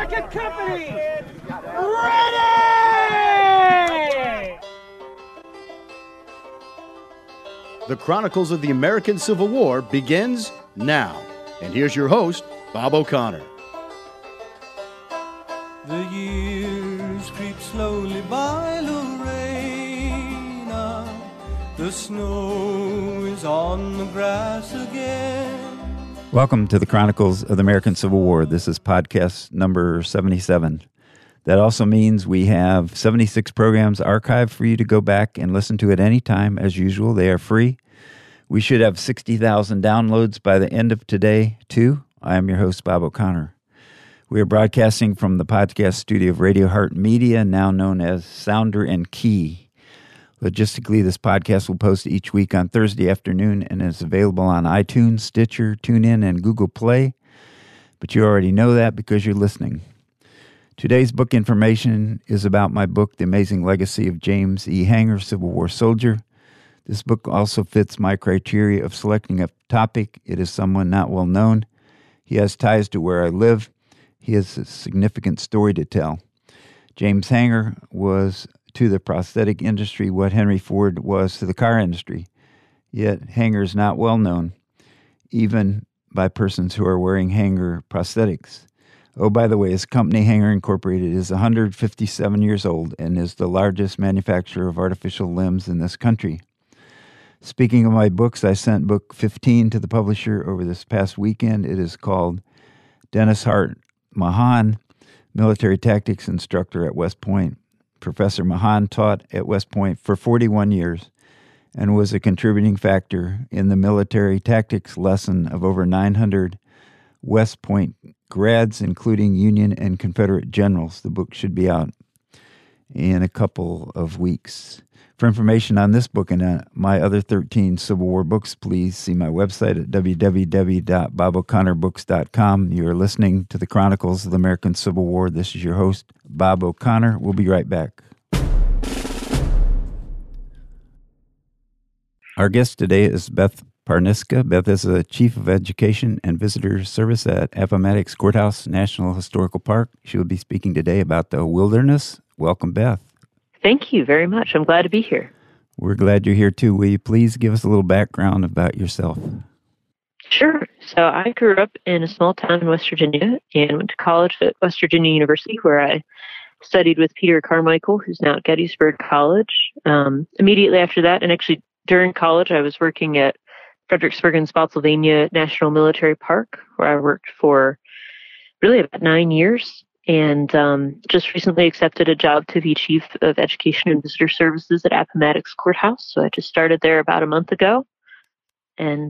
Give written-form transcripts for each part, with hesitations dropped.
Second Company, ready! The Chronicles of the American Civil War begins now. And here's your host, Bob O'Connor. The years creep slowly by, Lorena. The snow is on the grass again. Welcome to the Chronicles of the American Civil War. This is podcast number 77. That also means we have 76 programs archived for you to go back and listen to at any time. As usual, they are free. We should have 60,000 downloads by the end of today, too. I am your host, Bob O'Connor. We are broadcasting from the podcast studio of Radio Heart Media, now known as Sounder and Key. Logistically, this podcast will post each week on Thursday afternoon and is available on iTunes, Stitcher, TuneIn, and Google Play. But you already know that because you're listening. Today's book information is about my book, The Amazing Legacy of James E. Hanger, Civil War Soldier. This book also fits my criteria of selecting a topic. It is someone not well known. He has ties to where I live. He has a significant story to tell. James Hanger was to the prosthetic industry what Henry Ford was to the car industry. Yet Hanger is not well known, even by persons who are wearing Hanger prosthetics. Oh, by the way, his company, Hanger Incorporated, is 157 years old and is the largest manufacturer of artificial limbs in this country. Speaking of my books, I sent book 15 to the publisher over this past weekend. It is called Dennis Hart Mahan, Military Tactics Instructor at West Point. Professor Mahan taught at West Point for 41 years and was a contributing factor in the military tactics lesson of over 900 West Point grads, including Union and Confederate generals. The book should be out in a couple of weeks. For information on this book and my other 13 Civil War books, please see my website at www.boboconnorbooks.com. You are listening to the Chronicles of the American Civil War. This is your host, Bob O'Connor. We'll be right back. Our guest today is Beth Parniska. Beth is a Chief of Education and Visitor Service at Appomattox Courthouse National Historical Park. She will be speaking today about the wilderness. Welcome, Beth. Thank you very much. I'm glad to be here. We're glad you're here, too. Will you please give us a little background about yourself? Sure. So I grew up in a small town in West Virginia and went to college at West Virginia University, where I studied with Peter Carmichael, who's now at Gettysburg College. Immediately after that, and actually during college, I was working at Fredericksburg and Spotsylvania National Military Park, where I worked for really about 9 years. And just recently accepted a job to be Chief of Education and Visitor Services at Appomattox Courthouse. So I just started there about a month ago. And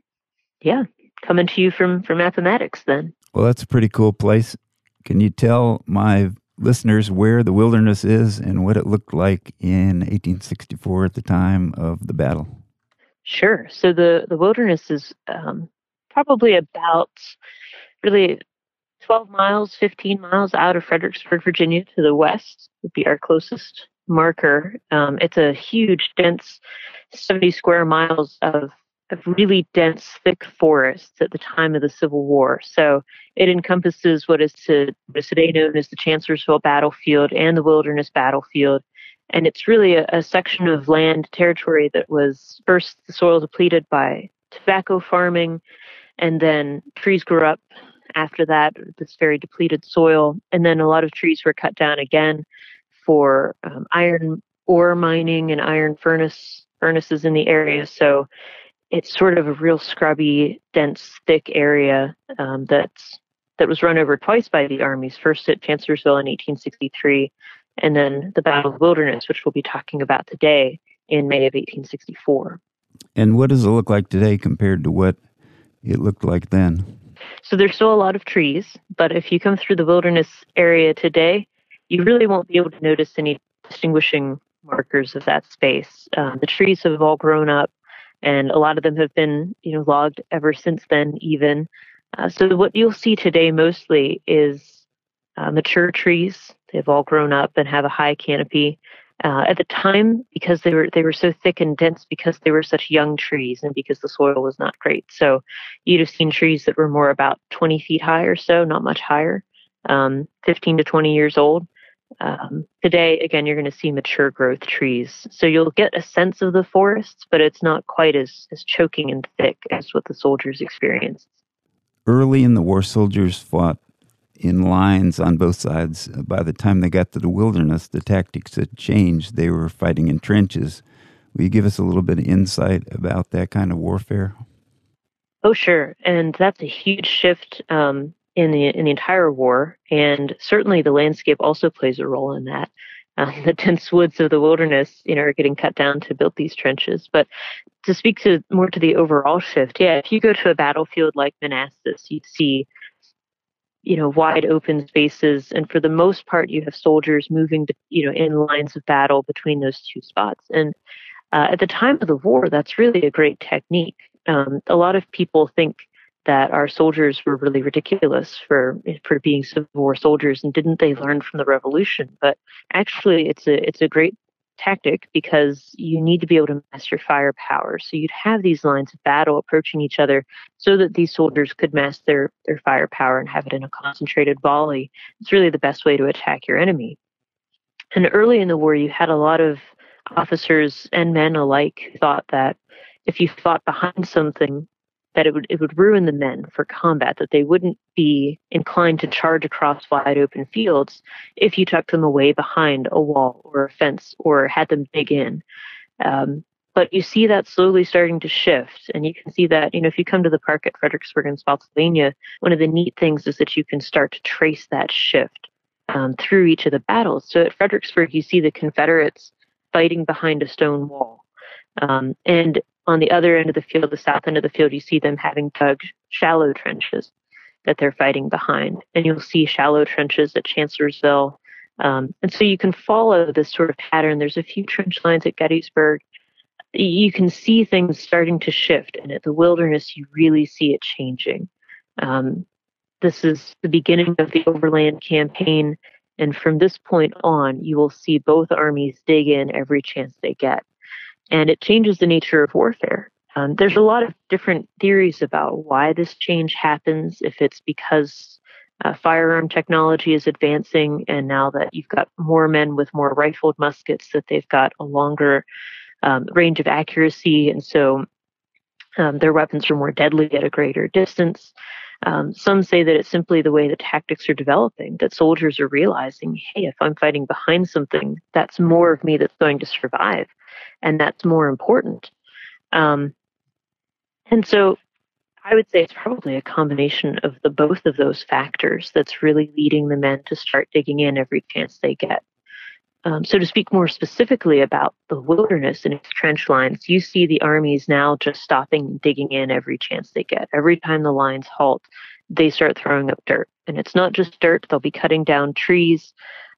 coming to you from Appomattox then. Well, that's a pretty cool place. Can you tell my listeners where the wilderness is and what it looked like in 1864 at the time of the battle? Sure. So the wilderness is probably about really 12 miles, 15 miles out of Fredericksburg, Virginia to the west would be our closest marker. It's a huge, dense 70 square miles of really dense, thick forests at the time of the Civil War. So it encompasses what is today known as the Chancellorsville Battlefield and the Wilderness Battlefield. And it's really a section of land territory that was first the soil depleted by tobacco farming, and then trees grew up after that, this very depleted soil. And then a lot of trees were cut down again for iron ore mining and iron furnaces in the area. So it's sort of a real scrubby, dense, thick area that was run over twice by the armies, first at Chancellorsville in 1863, and then the Battle of the Wilderness, which we'll be talking about today, in May of 1864. And what does it look like today compared to what it looked like then? So there's still a lot of trees, but if you come through the wilderness area today, you really won't be able to notice any distinguishing markers of that space. The trees have all grown up, and a lot of them have been, logged ever since then even. So what you'll see today mostly is mature trees. They've all grown up and have a high canopy. At the time, because they were so thick and dense, because they were such young trees and because the soil was not great. So you'd have seen trees that were more about 20 feet high or so, not much higher. 15 to 20 years old. Today, again, you're going to see mature growth trees. So you'll get a sense of the forests, but it's not quite as choking and thick as what the soldiers experienced. Early in the war, soldiers fought in lines on both sides. By the time they got to the wilderness, the tactics had changed. They were fighting in trenches. Will you give us a little bit of insight about that kind of warfare? Oh, sure. And that's a huge shift in the entire war, and certainly the landscape also plays a role in that. The dense woods of the wilderness, are getting cut down to build these trenches. But to speak more to the overall shift, if you go to a battlefield like Manassas, you see, wide open spaces, and for the most part, you have soldiers moving, in lines of battle between those two spots. And at the time of the war, that's really a great technique. A lot of people think that our soldiers were really ridiculous for being Civil War soldiers, and didn't they learn from the Revolution? But actually, it's a great tactic because you need to be able to master firepower. So you'd have these lines of battle approaching each other so that these soldiers could master their firepower and have it in a concentrated volley. It's really the best way to attack your enemy. And early in the war, you had a lot of officers and men alike who thought that if you fought behind something, that it would ruin the men for combat, that they wouldn't be inclined to charge across wide open fields if you tucked them away behind a wall or a fence or had them dig in. But you see that slowly starting to shift, and you can see that, if you come to the park at Fredericksburg in Spotsylvania, one of the neat things is that you can start to trace that shift through each of the battles. So at Fredericksburg, you see the Confederates fighting behind a stone wall. And on the other end of the field, the south end of the field, you see them having dug shallow trenches that they're fighting behind. And you'll see shallow trenches at Chancellorsville. And so you can follow this sort of pattern. There's a few trench lines at Gettysburg. You can see things starting to shift. And at the Wilderness, you really see it changing. This is the beginning of the Overland Campaign. And from this point on, you will see both armies dig in every chance they get. And it changes the nature of warfare. There's a lot of different theories about why this change happens, if it's because firearm technology is advancing, and now that you've got more men with more rifled muskets, that they've got a longer range of accuracy, and so their weapons are more deadly at a greater distance. Some say that it's simply the way the tactics are developing, that soldiers are realizing, hey, if I'm fighting behind something, that's more of me that's going to survive, and that's more important. And so I would say it's probably a combination of both of those factors that's really leading the men to start digging in every chance they get. So to speak more specifically about the Wilderness and its trench lines, you see the armies now just stopping and digging in every chance they get. Every time the lines halt, they start throwing up dirt. And it's not just dirt, they'll be cutting down trees.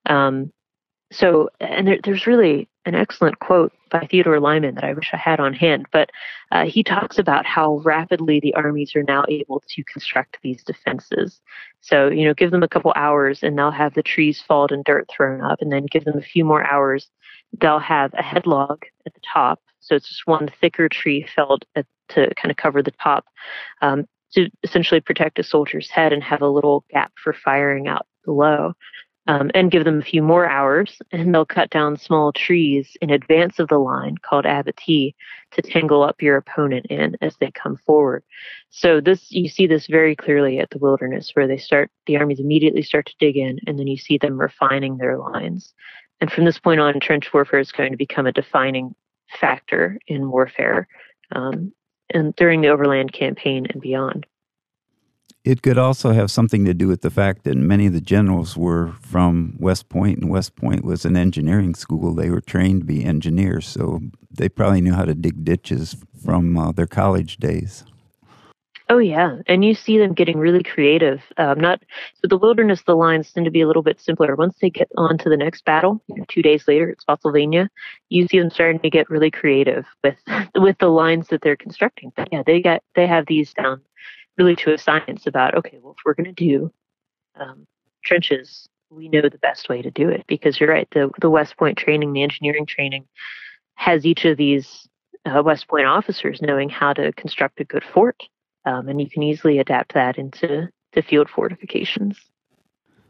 There's really an excellent quote by Theodore Lyman that I wish I had on hand, but he talks about how rapidly the armies are now able to construct these defenses. So, give them a couple hours and they'll have the trees falled and dirt thrown up, and then give them a few more hours, they'll have a headlog at the top. So it's just one thicker tree felled to kind of cover the top to essentially protect a soldier's head and have a little gap for firing out below. And give them a few more hours, and they'll cut down small trees in advance of the line called abatis to tangle up your opponent in as they come forward. So you see this very clearly at the Wilderness, where the armies immediately start to dig in, and then you see them refining their lines. And from this point on, trench warfare is going to become a defining factor in warfare, and during the Overland Campaign and beyond. It could also have something to do with the fact that many of the generals were from West Point, and West Point was an engineering school. They were trained to be engineers, so they probably knew how to dig ditches from their college days. Oh, yeah. And you see them getting really creative. So the Wilderness, the lines tend to be a little bit simpler. Once they get on to the next battle, 2 days later at Spotsylvania, you see them starting to get really creative with the lines that they're constructing. But yeah, they have these down really to a science about, okay, well, if we're going to do trenches, we know the best way to do it, because you're right, the West Point training, the engineering training, has each of these West Point officers knowing how to construct a good fort, and you can easily adapt that into field fortifications.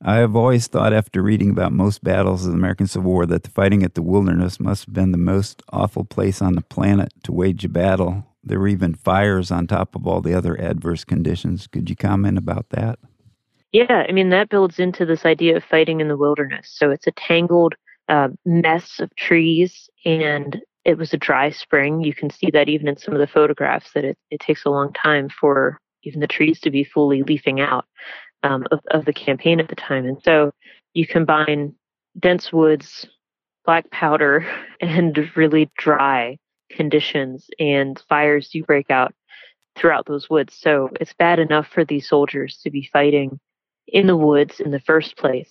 I have always thought, after reading about most battles of the American Civil War, that the fighting at the Wilderness must have been the most awful place on the planet to wage a battle. There were even fires on top of all the other adverse conditions. Could you comment about that? Yeah, I mean, that builds into this idea of fighting in the wilderness. So it's a tangled mess of trees, and it was a dry spring. You can see that even in some of the photographs, that it takes a long time for even the trees to be fully leafing out of the campaign at the time. And so you combine dense woods, black powder, and really dry conditions, and fires do break out throughout those woods. So it's bad enough for these soldiers to be fighting in the woods in the first place.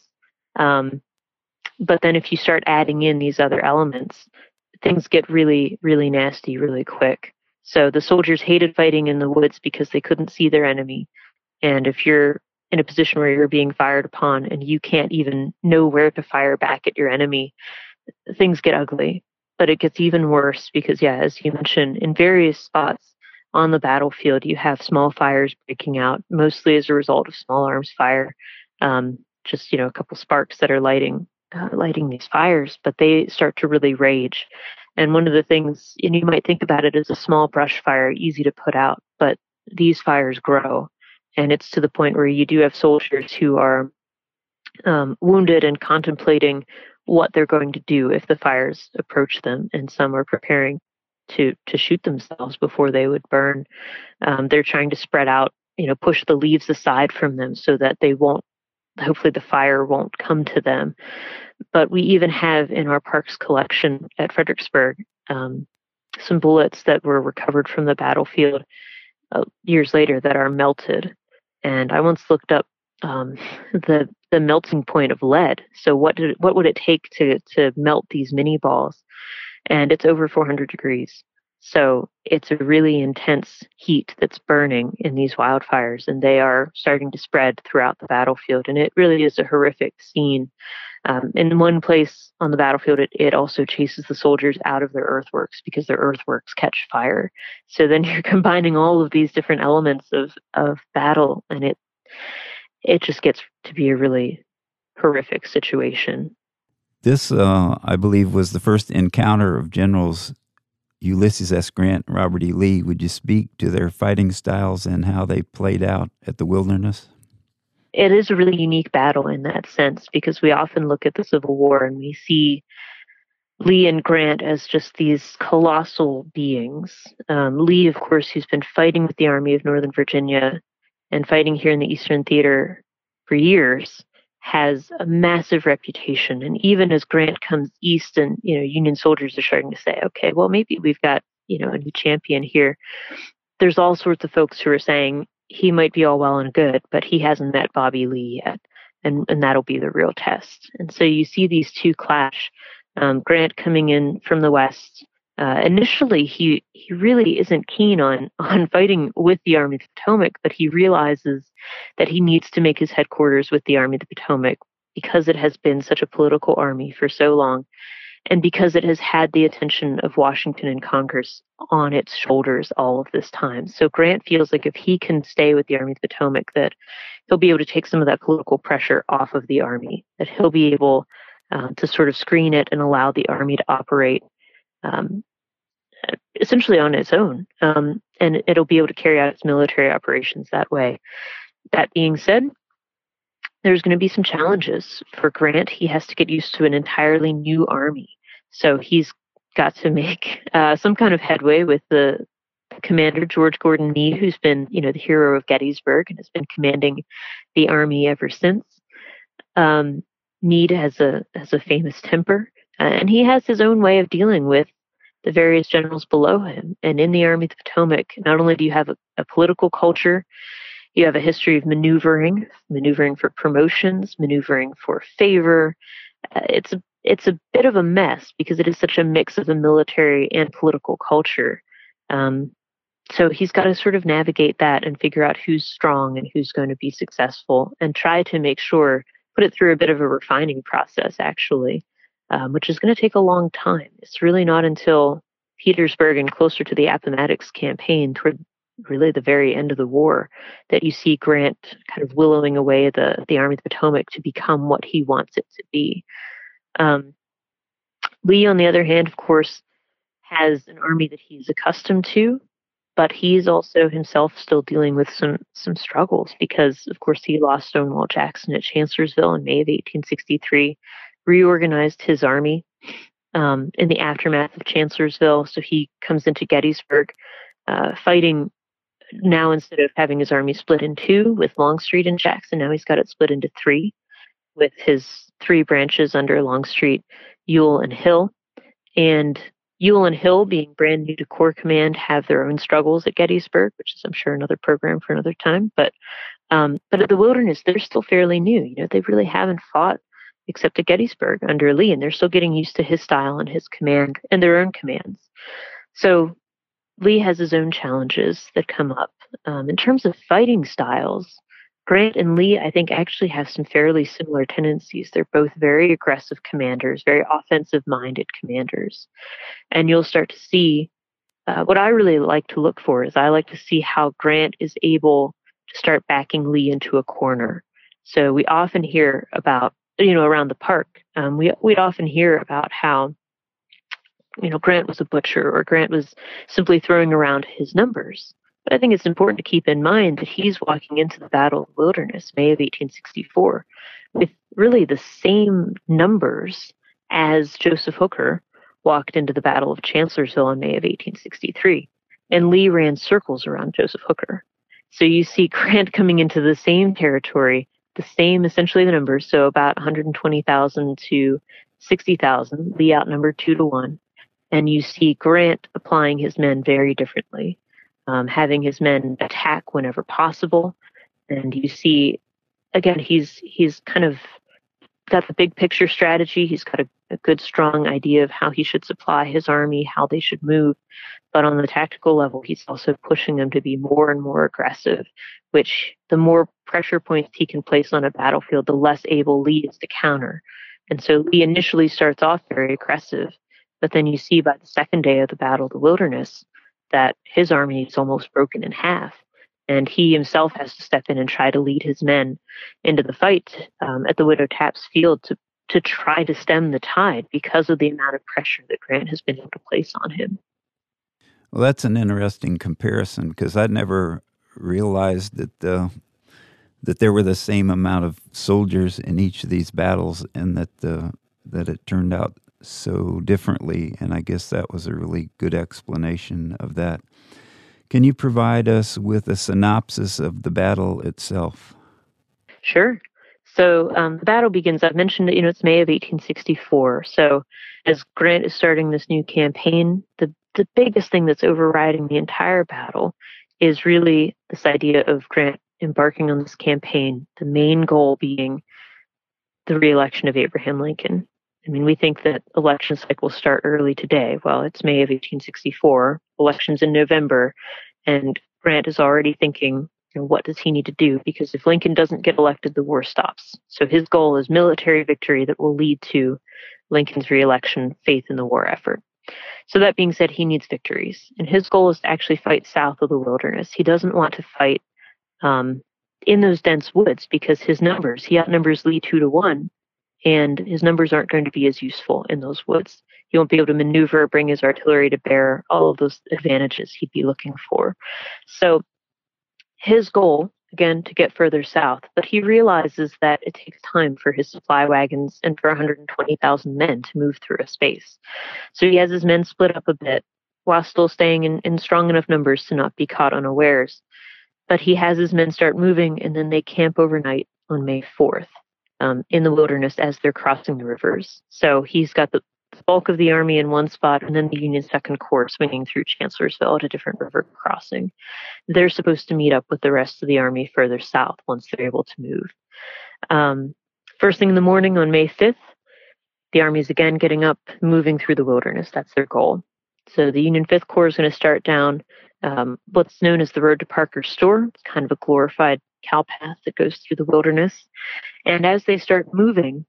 But then if you start adding in these other elements, things get really, really nasty really quick. So the soldiers hated fighting in the woods because they couldn't see their enemy. And if you're in a position where you're being fired upon and you can't even know where to fire back at your enemy, things get ugly. But it gets even worse because, yeah, as you mentioned, in various spots on the battlefield, you have small fires breaking out, mostly as a result of small arms fire. Just, a couple sparks that are lighting these fires, but they start to really rage. And one of the things, and you might think about it as a small brush fire, easy to put out, but these fires grow. And it's to the point where you do have soldiers who are wounded and contemplating what they're going to do if the fires approach them. And some are preparing to shoot themselves before they would burn. They're trying to spread out, push the leaves aside from them so that they won't, hopefully the fire won't come to them. But we even have in our parks collection at Fredericksburg some bullets that were recovered from the battlefield years later that are melted. And I once looked up the melting point of lead. So what would it take to melt these mini balls? And it's over 400 degrees. So it's a really intense heat that's burning in these wildfires, and they are starting to spread throughout the battlefield. And it really is a horrific scene. In one place on the battlefield, it also chases the soldiers out of their earthworks because their earthworks catch fire. So then you're combining all of these different elements of battle, and it just gets to be a really horrific situation. This, I believe, was the first encounter of Generals Ulysses S. Grant and Robert E. Lee. Would you speak to their fighting styles and how they played out at the Wilderness? It is a really unique battle in that sense, because we often look at the Civil War and we see Lee and Grant as just these colossal beings. Lee, of course, who's been fighting with the Army of Northern Virginia and fighting here in the Eastern Theater for years, has a massive reputation. And even as Grant comes east and, Union soldiers are starting to say, okay, well, maybe we've got, a new champion here. There's all sorts of folks who are saying he might be all well and good, but he hasn't met Bobby Lee yet. And that'll be the real test. And so you see these two clash. Grant coming in from the west. Initially, he really isn't keen on fighting with the Army of the Potomac, but he realizes that he needs to make his headquarters with the Army of the Potomac because it has been such a political army for so long, and because it has had the attention of Washington and Congress on its shoulders all of this time. So Grant feels like if he can stay with the Army of the Potomac, that he'll be able to take some of that political pressure off of the Army, that he'll be able to sort of screen it and allow the Army to operate essentially on its own, and it'll be able to carry out its military operations that way. That being said, there's going to be some challenges for Grant. He has to get used to an entirely new army. So he's got to make some kind of headway with the commander, George Gordon Meade, who's been, the hero of Gettysburg and has been commanding the army ever since. Meade has a famous temper, and he has his own way of dealing with the various generals below him. And in the Army of the Potomac, not only do you have a political culture, you have a history of maneuvering for promotions, maneuvering for favor. It's a bit of a mess because it is such a mix of a military and political culture. So he's got to sort of navigate that and figure out who's strong and who's going to be successful, and try to make sure, put it through a bit of a refining process, actually. Which is going to take a long time. It's really not until Petersburg and closer to the Appomattox campaign toward really the very end of the war that you see Grant kind of willowing away the Army of the Potomac to become what he wants it to be. Um, Lee, on the other hand, of course, has an army that he's accustomed to, but he's also himself still dealing with some struggles because, of course, he lost Stonewall Jackson at Chancellorsville in May of 1863, reorganized his army in the aftermath of Chancellorsville. So he comes into Gettysburg, fighting now instead of having his army split in two with Longstreet and Jackson. Now he's got it split into three with his three branches under Longstreet, Ewell, and Hill. And Ewell and Hill, being brand new to Corps Command, have their own struggles at Gettysburg, which is, I'm sure, another program for another time. But at the Wilderness, they're still fairly new. You know, they really haven't fought except at Gettysburg under Lee, and they're still getting used to his style and his command and their own commands. So Lee has his own challenges that come up. In terms of fighting styles, Grant and Lee, I think, actually have some fairly similar tendencies. They're both very aggressive commanders, very offensive-minded commanders. And you'll start to see what I really like to look for is I like to see how Grant is able to start backing Lee into a corner. So we often hear about, around the park, we'd often hear about how, Grant was a butcher or Grant was simply throwing around his numbers. But I think it's important to keep in mind that he's walking into the Battle of the Wilderness, May of 1864, with really the same numbers as Joseph Hooker walked into the Battle of Chancellorsville in May of 1863. And Lee ran circles around Joseph Hooker. So you see Grant coming into the same territory, the same essentially the numbers, so about 120,000 to 60,000, Lee outnumbered 2-1. And you see Grant applying his men very differently. Having his men attack whenever possible. And you see, again, he's kind of got the big picture strategy. He's got a good, strong idea of how he should supply his army, how they should move. But on the tactical level, he's also pushing them to be more and more aggressive, which the more pressure points he can place on a battlefield, the less able Lee is to counter. And so Lee initially starts off very aggressive, but then you see by the second day of the Battle of the Wilderness, that his army is almost broken in half. And he himself has to step in and try to lead his men into the fight at the Widow Tapp's field to try to stem the tide because of the amount of pressure that Grant has been able to place on him. Well, that's an interesting comparison because I'd never realized that there were the same amount of soldiers in each of these battles and that it turned out so differently, and I guess that was a really good explanation of that. Can you provide us with a synopsis of the battle itself? Sure. So the battle begins, I've mentioned that, it's May of 1864. So as Grant is starting this new campaign, the biggest thing that's overriding the entire battle is really this idea of Grant embarking on this campaign, the main goal being the re-election of Abraham Lincoln. I mean, we think that election cycles start early today. Well, it's May of 1864, elections in November, and Grant is already thinking, what does he need to do? Because if Lincoln doesn't get elected, the war stops. So his goal is military victory that will lead to Lincoln's re-election, faith in the war effort. So that being said, he needs victories. And his goal is to actually fight south of the Wilderness. He doesn't want to fight in those dense woods because he outnumbers Lee 2-1. And his numbers aren't going to be as useful in those woods. He won't be able to maneuver, bring his artillery to bear, all of those advantages he'd be looking for. So his goal, again, to get further south, but he realizes that it takes time for his supply wagons and for 120,000 men to move through a space. So he has his men split up a bit while still staying in strong enough numbers to not be caught unawares. But he has his men start moving, and then they camp overnight on May 4th. In the Wilderness as they're crossing the rivers. So he's got the bulk of the army in one spot and then the Union Second Corps swinging through Chancellorsville at a different river crossing. They're supposed to meet up with the rest of the army further south once they're able to move. First thing in the morning on May 5th, the army's again getting up, moving through the Wilderness. That's their goal. So the Union 5th Corps is going to start down what's known as the Road to Parker's Store. It's kind of a glorified cow path that goes through the Wilderness. And as they start moving,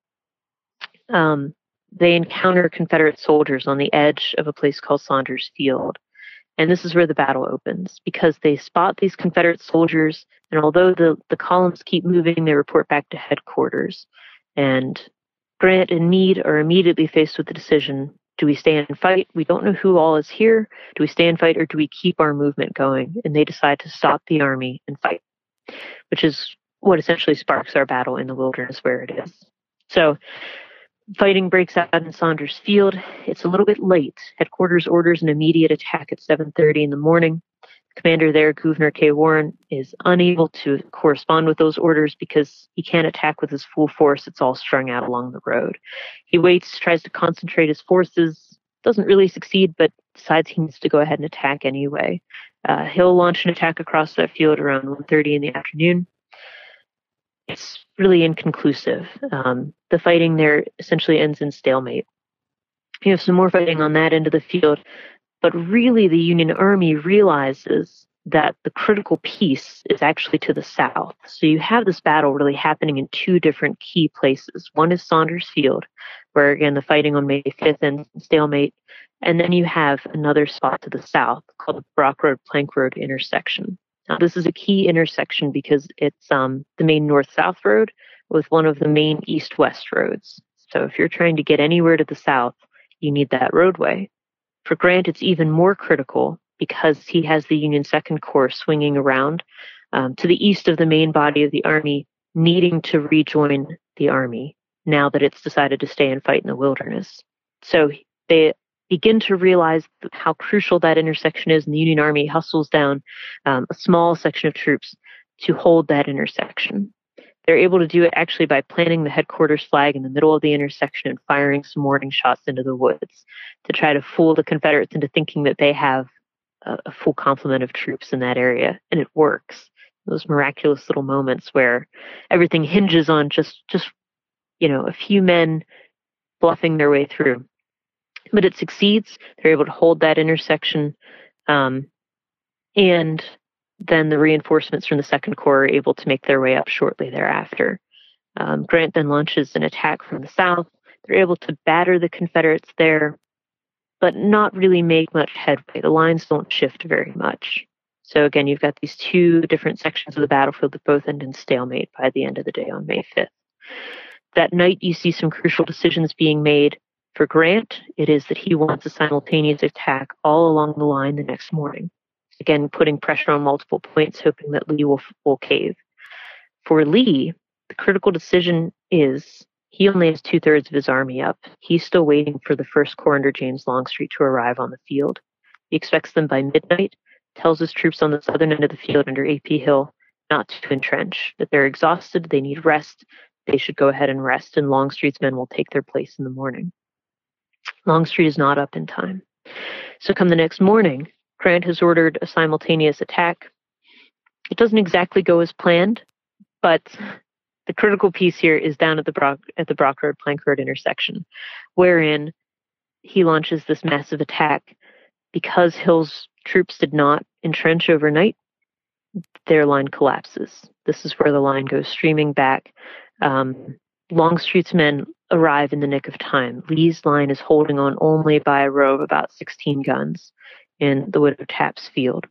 they encounter Confederate soldiers on the edge of a place called Saunders Field. And this is where the battle opens, because they spot these Confederate soldiers, and although the columns keep moving, they report back to headquarters. And Grant and Meade are immediately faced with the decision: do we stay and fight? We don't know who all is here. Do we stay and fight, or do we keep our movement going? And they decide to stop the army and fight, which is what essentially sparks our battle in the Wilderness where it is. So fighting breaks out in Saunders Field. It's a little bit late. Headquarters orders an immediate attack at 7:30 in the morning. Commander there, Gouverneur K. Warren, is unable to correspond with those orders because he can't attack with his full force. It's all strung out along the road. He waits, tries to concentrate his forces, doesn't really succeed, but decides he needs to go ahead and attack anyway. He'll launch an attack across that field around 1:30 in the afternoon. It's really inconclusive. The fighting there essentially ends in stalemate. You have some more fighting on that end of the field, but really the Union Army realizes that the critical piece is actually to the south. So you have this battle really happening in two different key places. One is Saunders Field, where again the fighting on May 5th ends in stalemate, and then you have another spot to the south called the Brock Road-Plank Road intersection. Now, this is a key intersection because it's the main north-south road with one of the main east-west roads. So if you're trying to get anywhere to the south, you need that roadway. For Grant, it's even more critical because he has the Union Second Corps swinging around to the east of the main body of the Army, needing to rejoin the Army now that it's decided to stay and fight in the Wilderness. So they begin to realize how crucial that intersection is, and the Union Army hustles down a small section of troops to hold that intersection. They're able to do it actually by planting the headquarters flag in the middle of the intersection and firing some warning shots into the woods to try to fool the Confederates into thinking that they have a full complement of troops in that area, and it works. Those miraculous little moments where everything hinges on just a few men bluffing their way through. But it succeeds. They're able to hold that intersection, and then the reinforcements from the Second Corps are able to make their way up shortly thereafter. Grant then launches an attack from the south. They're able to batter the Confederates there, but not really make much headway. The lines don't shift very much. So again, you've got these two different sections of the battlefield that both end in stalemate by the end of the day on May 5th. That night, you see some crucial decisions being made. For Grant, it is that he wants a simultaneous attack all along the line the next morning. Again, putting pressure on multiple points, hoping that Lee will cave. For Lee, the critical decision is he only has 2/3 of his army up. He's still waiting for the First Corps under James Longstreet to arrive on the field. He expects them by midnight, tells his troops on the southern end of the field under A.P. Hill not to entrench, that they're exhausted, they need rest, they should go ahead and rest, and Longstreet's men will take their place in the morning. Longstreet is not up in time. So come the next morning, Grant has ordered a simultaneous attack. It doesn't exactly go as planned, but the critical piece here is down at the Brock Road-Plank Road intersection, wherein he launches this massive attack. Because Hill's troops did not entrench overnight, their line collapses. This is where the line goes streaming back. Longstreet's men arrive in the nick of time. Lee's line is holding on only by a row of about 16 guns in the Widow Tapp's field.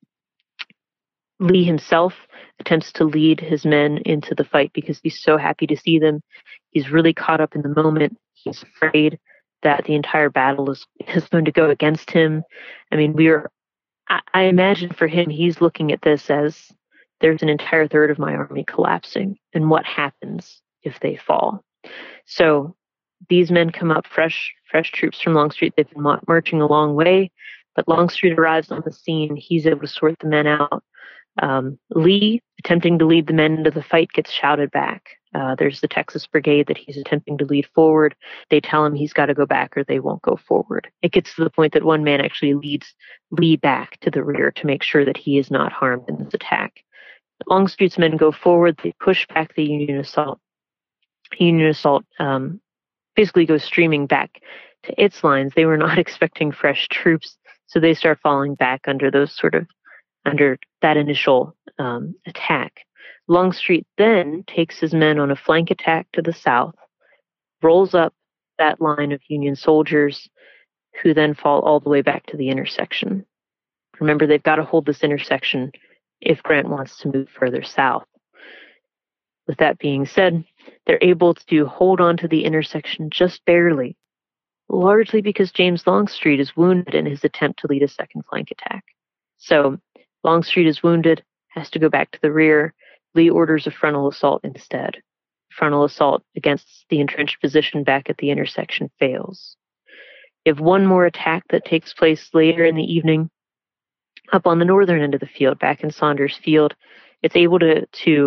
Lee himself attempts to lead his men into the fight because he's so happy to see them. He's really caught up in the moment. He's afraid that the entire battle is going to go against him. I mean, I imagine for him, he's looking at this as there's an entire third of my army collapsing, and what happens if they fall? So these men come up, fresh troops from Longstreet. They've been marching a long way, but Longstreet arrives on the scene. He's able to sort the men out. Lee, attempting to lead the men into the fight, gets shouted back. There's the Texas Brigade that he's attempting to lead forward. They tell him he's got to go back or they won't go forward. It gets to the point that one man actually leads Lee back to the rear to make sure that he is not harmed in this attack. Longstreet's men go forward. They push back the Union assault. Union assault basically goes streaming back to its lines. They were not expecting fresh troops, so they start falling back under that initial attack. Longstreet then takes his men on a flank attack to the south, rolls up that line of Union soldiers, who then fall all the way back to the intersection. Remember, they've got to hold this intersection if Grant wants to move further south. With that being said, they're able to hold on to the intersection just barely, largely because James Longstreet is wounded in his attempt to lead a second flank attack. So Longstreet is wounded, has to go back to the rear. Lee orders a frontal assault instead. Frontal assault against the entrenched position back at the intersection fails. You have one more attack that takes place later in the evening up on the northern end of the field, back in Saunders Field. It's able to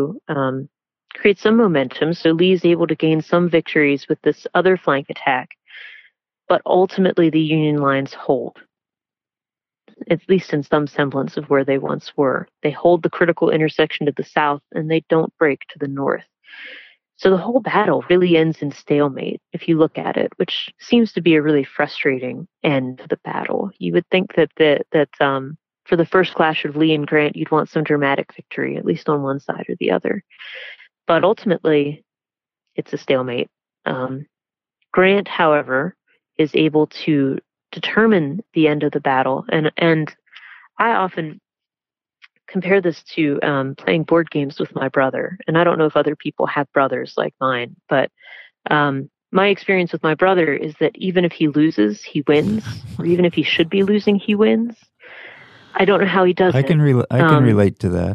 create some momentum, so Lee's able to gain some victories with this other flank attack, but ultimately the Union lines hold, at least in some semblance of where they once were. They hold the critical intersection to the south, and they don't break to the north. So the whole battle really ends in stalemate, if you look at it, which seems to be a really frustrating end to the battle. You would think that for the first clash of Lee and Grant, you'd want some dramatic victory, at least on one side or the other. But ultimately, it's a stalemate. Grant, however, is able to determine the end of the battle. And I often compare this to playing board games with my brother. And I don't know if other people have brothers like mine, but my experience with my brother is that even if he loses, he wins. Or even if he should be losing, he wins. I don't know how he does it. I can relate to that.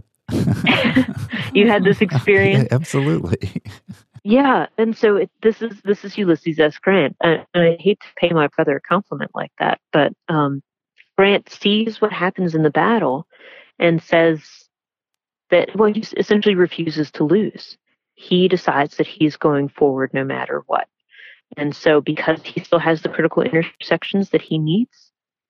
You had this experience? Yeah, absolutely. Yeah, and so this is Ulysses S. Grant. And I hate to pay my brother a compliment like that, but Grant sees what happens in the battle and says that, well, he essentially refuses to lose. He decides that he's going forward no matter what. And so because he still has the critical intersections that he needs,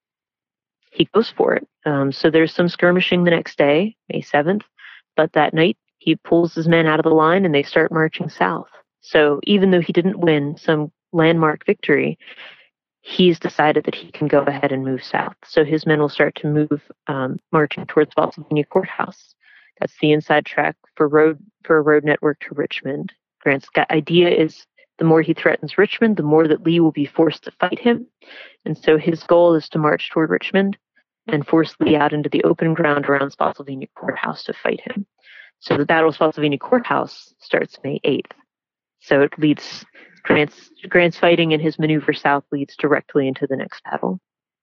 he goes for it. So there's some skirmishing the next day, May 7th, but that night he pulls his men out of the line and they start marching south. So even though he didn't win some landmark victory, he's decided that he can go ahead and move south. So his men will start to move, marching towards Spotsylvania Courthouse. That's the inside track for a road network to Richmond. Grant's idea is the more he threatens Richmond, the more that Lee will be forced to fight him. And so his goal is to march toward Richmond and force Lee out into the open ground around Spotsylvania Courthouse to fight him. So the Battle of Spotsylvania Courthouse starts May 8th. So it leads Grant's fighting and his maneuver south leads directly into the next battle.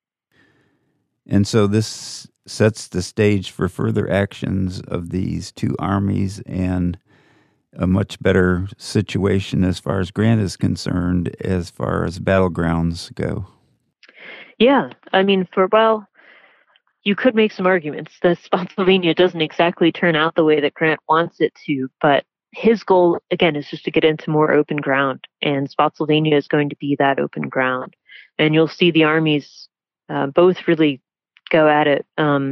And so this sets the stage for further actions of these two armies and a much better situation as far as Grant is concerned, as far as battlegrounds go. Yeah, I mean, you could make some arguments that Spotsylvania doesn't exactly turn out the way that Grant wants it to, but his goal, again, is just to get into more open ground, and Spotsylvania is going to be that open ground. And you'll see the armies both really go at it.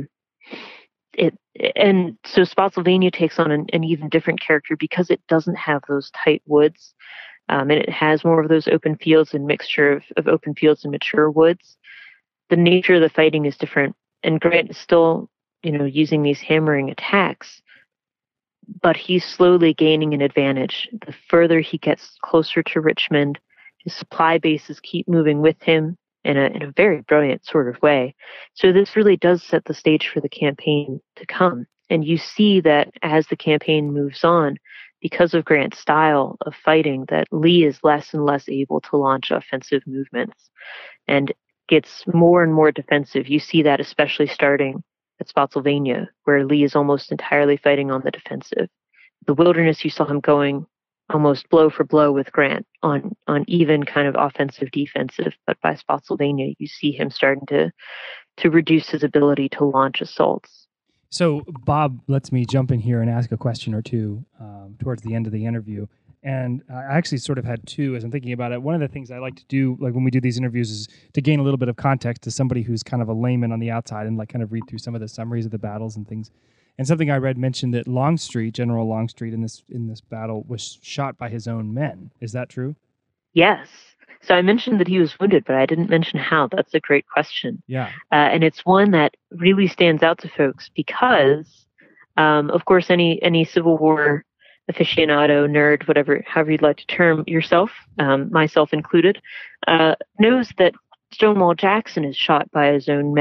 And so Spotsylvania takes on an even different character because it doesn't have those tight woods, and it has more of those open fields and mixture of open fields and mature woods. The nature of the fighting is different. And Grant is still, using these hammering attacks, but he's slowly gaining an advantage. The further he gets closer to Richmond, his supply bases keep moving with him in a very brilliant sort of way. So this really does set the stage for the campaign to come. And you see that as the campaign moves on, because of Grant's style of fighting, that Lee is less and less able to launch offensive movements and gets more and more defensive. You see that especially starting at Spotsylvania, where Lee is almost entirely fighting on the defensive. The Wilderness, you saw him going almost blow for blow with Grant on even kind of offensive defensive, but by Spotsylvania, you see him starting to reduce his ability to launch assaults. So Bob lets me jump in here and ask a question or two towards the end of the interview. And I actually sort of had two as I'm thinking about it. One of the things I like to do, like when we do these interviews, is to gain a little bit of context to somebody who's kind of a layman on the outside and like kind of read through some of the summaries of the battles and things. And something I read mentioned that Longstreet, General Longstreet, in this battle was shot by his own men. Is that true? Yes. So I mentioned that he was wounded, but I didn't mention how. That's a great question. Yeah. And it's one that really stands out to folks because, of course, any Civil War aficionado, nerd, however you'd like to term yourself, myself included, knows that Stonewall Jackson is shot by his own men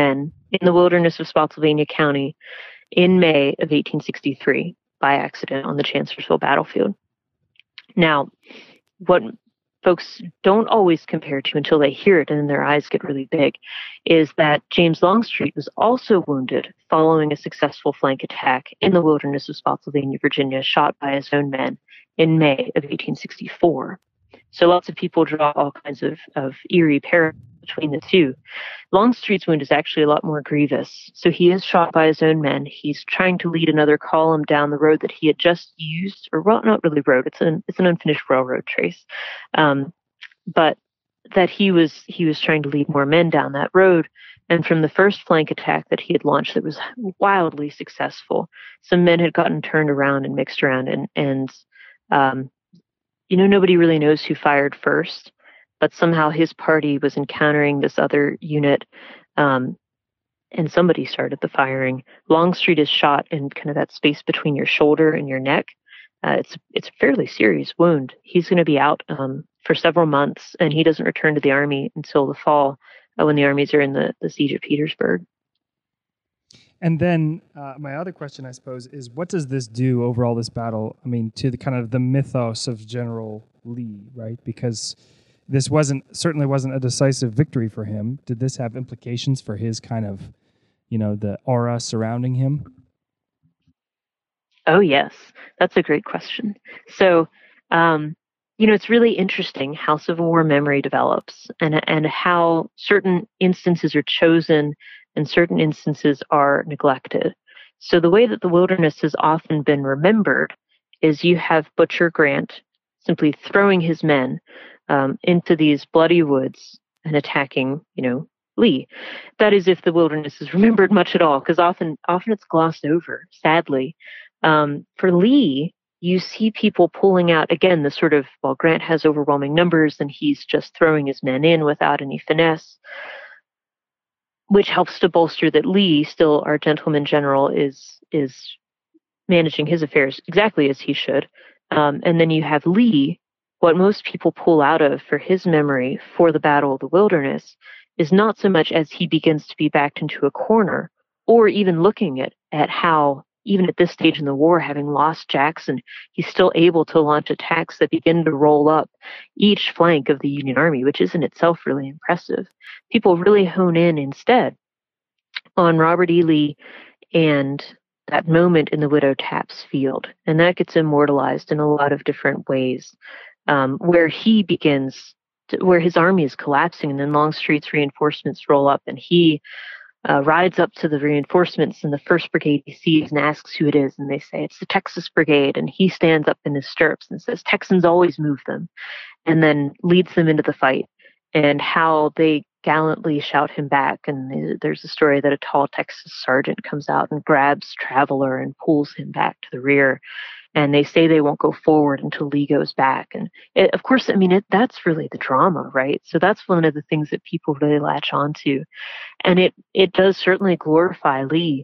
in the wilderness of Spotsylvania County in May of 1863 by accident on the Chancellorsville battlefield. Now, what folks don't always compare to until they hear it and then their eyes get really big is that James Longstreet was also wounded following a successful flank attack in the wilderness of Spotsylvania, Virginia, shot by his own men in May of 1864. So lots of people draw all kinds of eerie parallels between the two. Longstreet's wound is actually a lot more grievous. So he is shot by his own men. He's trying to lead another column down the road that he had just used, or well, not really road. It's an unfinished railroad trace, but that he was trying to lead more men down that road. And from the first flank attack that he had launched, that was wildly successful, some men had gotten turned around and mixed around, and nobody really knows who fired first. But somehow his party was encountering this other unit, and somebody started the firing. Longstreet is shot in kind of that space between your shoulder and your neck. It's a fairly serious wound. He's going to be out for several months, and he doesn't return to the Army until the fall, when the armies are in the siege of Petersburg. And then my other question, I suppose, is what does this do overall, this battle? I mean, to the kind of the mythos of General Lee, right? Because this certainly wasn't a decisive victory for him. Did this have implications for his kind of, the aura surrounding him? Oh, yes. That's a great question. So, it's really interesting how Civil War memory develops and how certain instances are chosen and certain instances are neglected. So the way that the wilderness has often been remembered is you have Butcher Grant simply throwing his men into these bloody woods and attacking, Lee. That is, if the wilderness is remembered much at all, because often it's glossed over, sadly. For Lee, you see people pulling out, again, the sort of, Grant has overwhelming numbers and he's just throwing his men in without any finesse, which helps to bolster that Lee, still our gentleman general, is managing his affairs exactly as he should. And then you have Lee. What most people pull out of for his memory for the Battle of the Wilderness is not so much as he begins to be backed into a corner, or even looking at how, even at this stage in the war, having lost Jackson, he's still able to launch attacks that begin to roll up each flank of the Union Army, which is in itself really impressive. People really hone in instead on Robert E. Lee and that moment in the Widow Tapp's field. And that gets immortalized in a lot of different ways, where he begins, where his army is collapsing, and then Longstreet's reinforcements roll up, and he rides up to the reinforcements, and the 1st Brigade he sees and asks who it is, and they say, it's the Texas Brigade, and he stands up in his stirrups and says, Texans always move them, and then leads them into the fight, and how they gallantly shout him back. And there's a story that a tall Texas sergeant comes out and grabs Traveler and pulls him back to the rear, and they say they won't go forward until Lee goes back. And of course, that's really the drama, right? So that's one of the things that people really latch onto. And it does certainly glorify Lee.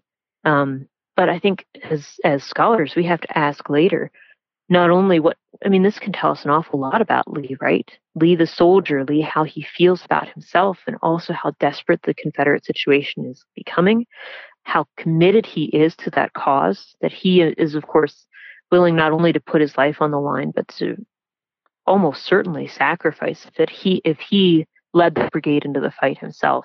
But I think as scholars, we have to ask later, not only this can tell us an awful lot about Lee, right? Lee the soldier, Lee how he feels about himself, and also how desperate the Confederate situation is becoming, how committed he is to that cause, that he is, of course, willing not only to put his life on the line, but to almost certainly sacrifice it. If he led the brigade into the fight himself,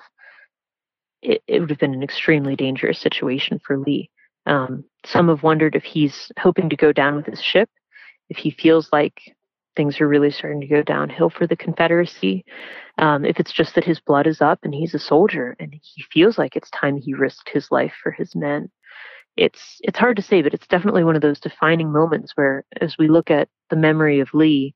it would have been an extremely dangerous situation for Lee. Some have wondered if he's hoping to go down with his ship, if he feels like things are really starting to go downhill for the Confederacy, if it's just that his blood is up and he's a soldier and he feels like it's time he risked his life for his men. It's hard to say, but it's definitely one of those defining moments where, as we look at the memory of Lee,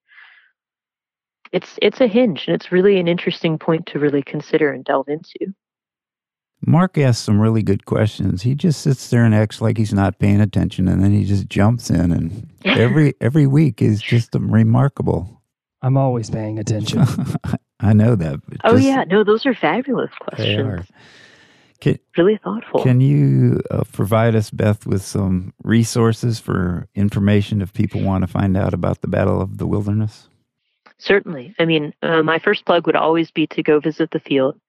it's a hinge, and it's really an interesting point to really consider and delve into. Mark asks some really good questions. He just sits there and acts like he's not paying attention, and then he just jumps in, and every week is just remarkable. I'm always paying attention. I know that. Those are fabulous questions. They are. Really thoughtful. Can you provide us, Beth, with some resources for information if people want to find out about the Battle of the Wilderness? Certainly. My first plug would always be to go visit the field.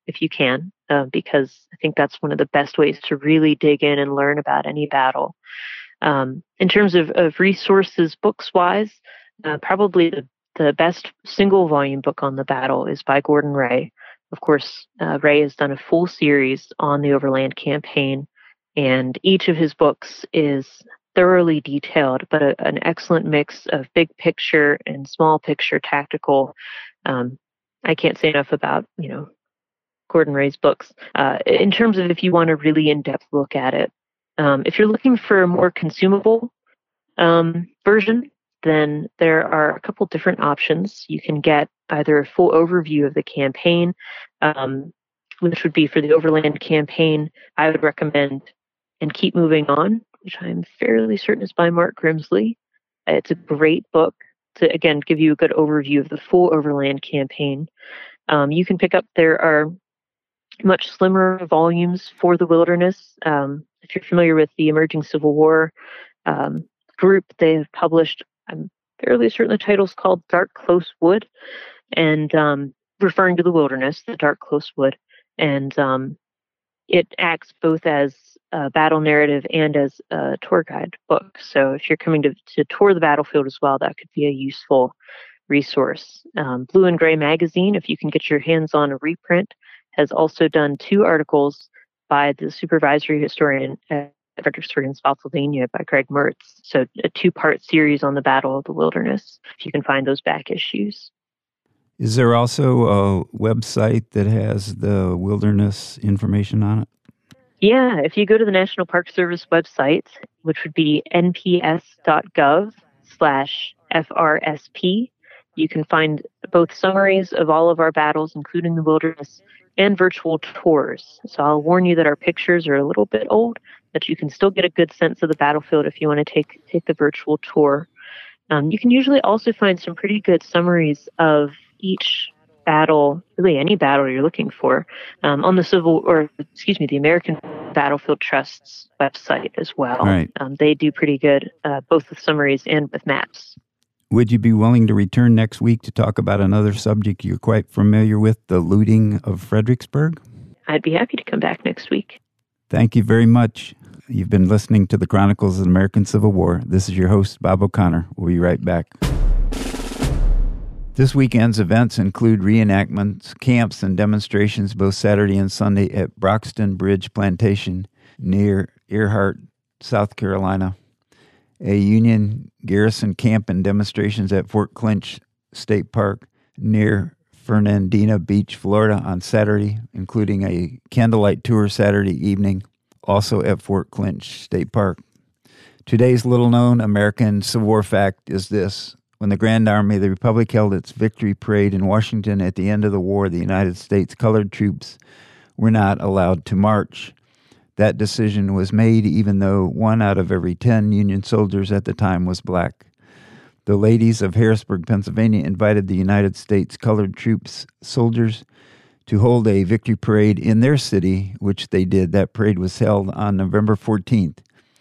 if you can, because I think that's one of the best ways to really dig in and learn about any battle. In terms of resources, books-wise, probably the best single volume book on the battle is by Gordon Ray. Of course, Ray has done a full series on the Overland Campaign, and each of his books is thoroughly detailed, but an excellent mix of big picture and small picture tactical. I can't say enough about, Gordon Ray's books. In terms of if you want a really in-depth look at it, if you're looking for a more consumable version, then there are a couple different options. You can get either a full overview of the campaign, which would be for the Overland Campaign. I would recommend And Keep Moving On, which I'm fairly certain is by Mark Grimsley. It's a great book to, again, give you a good overview of the full Overland Campaign. You can pick up, there are much slimmer volumes for the Wilderness. If you're familiar with the Emerging Civil War group, they have published, I'm fairly certain the title's called Dark Close Wood, and referring to the Wilderness, the Dark Close Wood. And it acts both as a battle narrative and as a tour guide book. So if you're coming to tour the battlefield as well, that could be a useful resource. Blue and Gray Magazine, if you can get your hands on a reprint, has also done 2 articles by the supervisory historian at Fredericksburg in Spotsylvania by Greg Mertz. So a 2-part series on the Battle of the Wilderness, if you can find those back issues. Is there also a website that has the wilderness information on it? Yeah, if you go to the National Park Service website, which would be nps.gov/FRSP, you can find both summaries of all of our battles, including the Wilderness, and virtual tours. So I'll warn you that our pictures are a little bit old, but you can still get a good sense of the battlefield if you want to take the virtual tour. You can usually also find some pretty good summaries of each battle, really any battle you're looking for, on the American Battlefield Trust's website as well. Right. They do pretty good, both with summaries and with maps. Would you be willing to return next week to talk about another subject you're quite familiar with, the looting of Fredericksburg? I'd be happy to come back next week. Thank you very much. You've been listening to the Chronicles of the American Civil War. This is your host, Bob O'Connor. We'll be right back. This weekend's events include reenactments, camps, and demonstrations both Saturday and Sunday at Broxton Bridge Plantation near Earhart, South Carolina. A Union garrison camp and demonstrations at Fort Clinch State Park near Fernandina Beach, Florida on Saturday, including a candlelight tour Saturday evening, also at Fort Clinch State Park. Today's little-known American Civil War fact is this. When the Grand Army of the Republic held its victory parade in Washington at the end of the war, the United States colored troops were not allowed to march. That decision was made even though 1 out of every 10 Union soldiers at the time was black. The ladies of Harrisburg, Pennsylvania, invited the United States colored troops soldiers to hold a victory parade in their city, which they did. That parade was held on November 14th,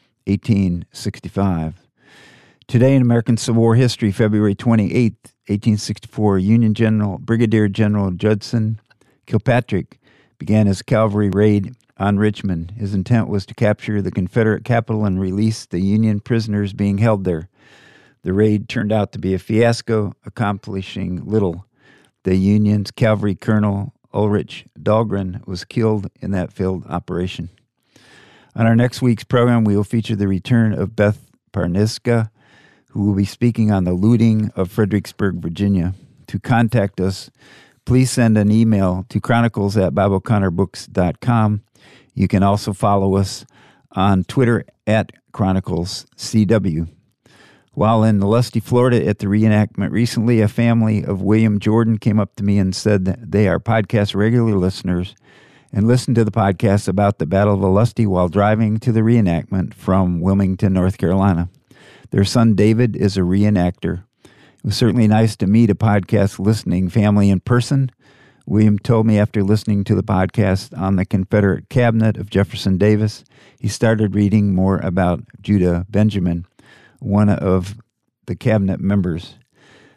1865. Today in American Civil War history, February 28, 1864, Union General Brigadier General Judson Kilpatrick began his cavalry raid on Richmond. His intent was to capture the Confederate capital and release the Union prisoners being held there. The raid turned out to be a fiasco, accomplishing little. The Union's cavalry colonel Ulrich Dahlgren was killed in that failed operation. On our next week's program, we will feature the return of Beth Parniska, who will be speaking on the looting of Fredericksburg, Virginia. To contact us, please send an email to chronicles@BobO'ConnorBooks.com. You can also follow us on Twitter @ChroniclesCW. While in Lusty, Florida at the reenactment recently, a family of William Jordan came up to me and said that they are podcast regular listeners and listened to the podcast about the Battle of Lusty while driving to the reenactment from Wilmington, North Carolina. Their son David is a reenactor. It was certainly nice to meet a podcast listening family in person. William told me after listening to the podcast on the Confederate cabinet of Jefferson Davis, he started reading more about Judah Benjamin, one of the cabinet members.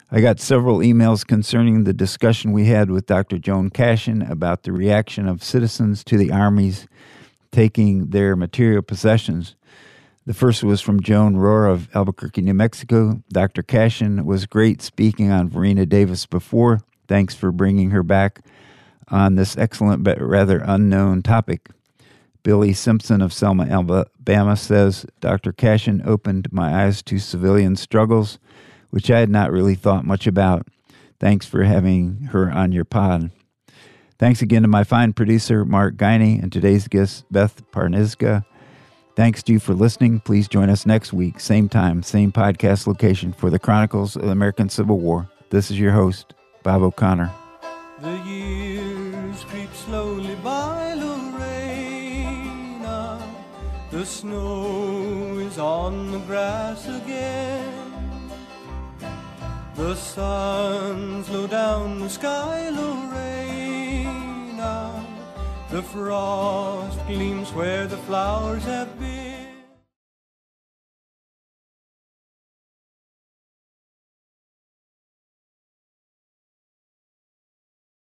I got several emails concerning the discussion we had with Dr. Joan Cashin about the reaction of citizens to the Army's taking their material possessions. The first was from Joan Rohr of Albuquerque, New Mexico. Dr. Cashin was great speaking on Verena Davis before. Thanks for bringing her back on this excellent but rather unknown topic. Billy Simpson of Selma, Alabama says, Dr. Cashin opened my eyes to civilian struggles, which I had not really thought much about. Thanks for having her on your pod. Thanks again to my fine producer, Mark Guiney, and today's guest, Beth Parnizka. Thanks to you for listening. Please join us next week, same time, same podcast location for the Chronicles of the American Civil War. This is your host, Bob O'Connor. The years creep slowly by, Lorena. The snow is on the grass again. The sun's low down the sky, Lorena. The frost gleams where the flowers have been.